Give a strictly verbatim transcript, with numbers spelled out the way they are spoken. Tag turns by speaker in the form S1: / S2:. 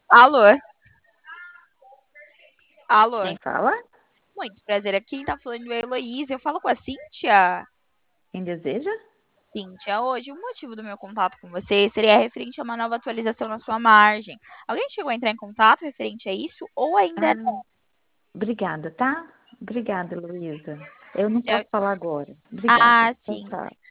S1: Alô? Alô?
S2: Quem fala?
S1: Muito prazer aqui, tá falando a Heloísa. Eu falo com a Cíntia.
S2: Quem deseja?
S1: Cíntia, hoje o motivo do meu contato com você seria referente a uma nova atualização na sua margem. Alguém chegou a entrar em contato referente a isso ou ainda
S2: Ah, obrigada, tá? Obrigada, Luísa. Eu não
S1: não?
S2: posso falar agora. Obrigada.
S1: Ah,
S2: Tchau,
S1: sim.
S2: tchau.